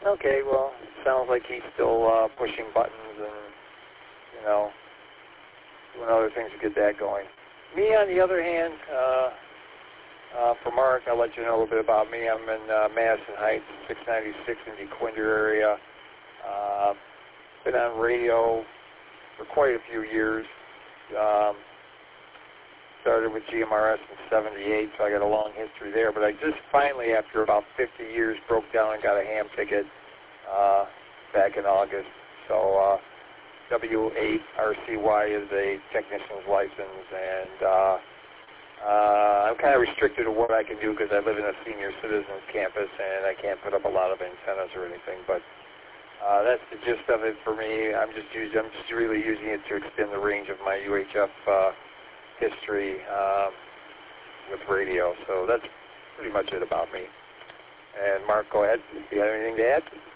Okay, well, sounds like he's still pushing buttons and, doing other things to get that going. Me, on the other hand, for Mark, I'll let you know a little bit about me. I'm in Madison Heights, 696 in the Dequindre area. Been on radio for quite a few years. Started with GMRS in 78, so I got a long history there. But I just finally, after about 50 years, broke down and got a ham ticket back in August. So W8RCY is a technician's license, and I'm kind of restricted to what I can do because I live in a senior citizens campus, and I can't put up a lot of antennas or anything. But that's the gist of it for me. I'm just really using it to extend the range of my UHF history with radio. So that's pretty much it about me. And Mark, go ahead. Do you have anything to add?